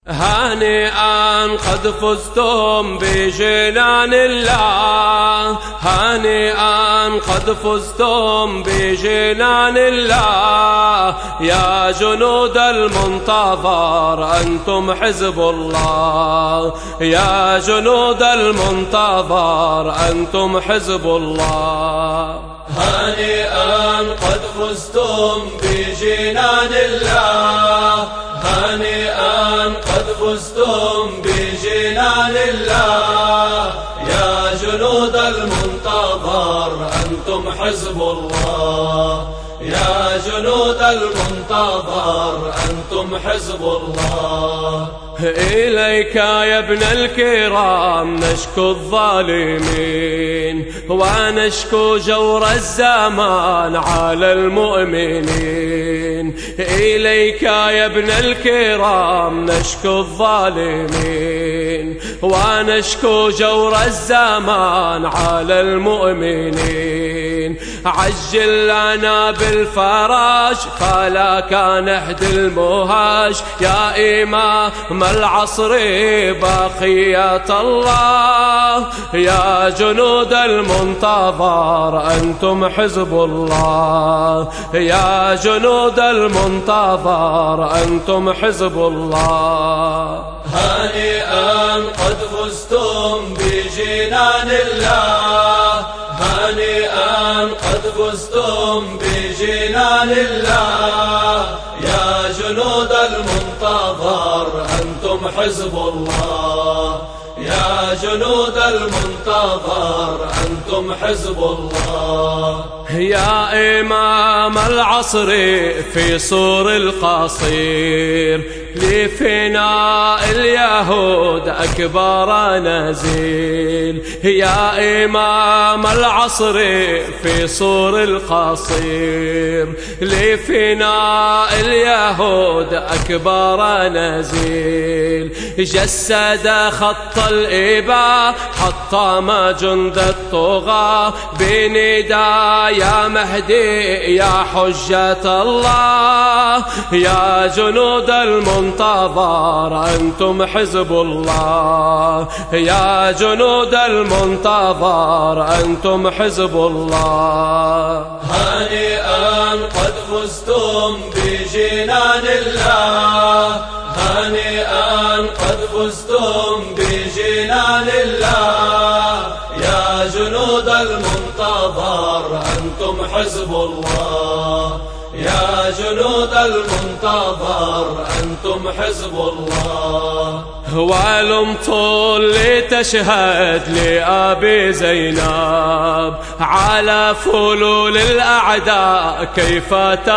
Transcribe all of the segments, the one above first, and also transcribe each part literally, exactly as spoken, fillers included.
هانئا قد فزتم بجنان الله، هانئا قد فزتم بجنان الله، يا جنود المنتظر أنتم حزب الله، يا جنود المنتظر أنتم حزب الله. هانئا قد فزتم بجنان الله، هانئا قد فزتم بجنان الله، يا جنود المنتظر أنتم حزب الله، يا جنود المنتظر أنتم حزب الله. إليك يا ابن الكرام نشكو الظالمين ونشكو جور الزمان على المؤمنين، إليك يا ابن الكرام نشكو الظالمين ونشكو جور الزمان على المؤمنين، عجل لنا بالفرج فلا كان احد المهاج، يا إمام العصر بقية الله، يا جنود المنتظر أنتم حزب الله، يا جنود المنتظر أنتم حزب الله. هانئا قد فزتم بجنان الله، هانئا قد فزتم بجنان الله، يا جنود المنتظر أنتم حزب الله، يا جنود المنتظر أنتم حزب الله. يا إمام العصر في صور القصير لفناء اليهود أكبر نزيل، يا إمام العصر في صور القصير لفناء اليهود أكبر نزيل، جسد خط الإباء حطم جند الطغاة بنداء يا مهدي يا حجة الله، يا جنود المنتظر أنتم حزب الله، يا جنود المنتظر أنتم حزب الله. هانئا قد فزتم بجنان الله، هانئا قد فزتم بجنان الله، يا جنود المنتظر أنتم حزب الله، يا جنود المنتظر أنتم حزب الله. والمطل لتشهد لأبي زينب على فلول الأعداء كيف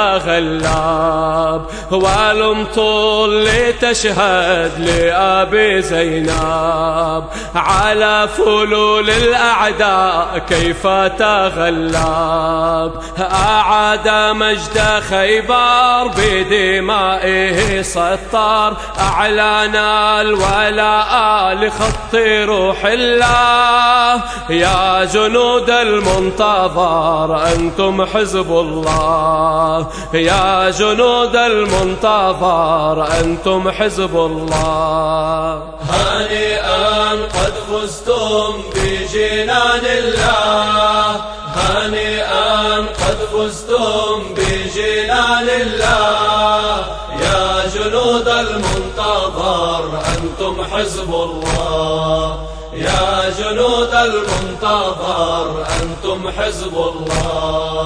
تغلب، والمطل لتشهد لأبي زينب على فلول الأعداء كيف تغلب، أعاد مجد خيبر بدمائه سطر، أعلن الولاء لخط روح الله، يا جنود المنتظر أنتم حزب الله، يا جنود المنتظر أنتم حزب الله. هانئا قد فزتم بجنان الله، هانئا قد فزتم بجنان الله، يا جنود المنتظر أنتم حزب الله، يا جنود المنتظر أنتم حزب الله.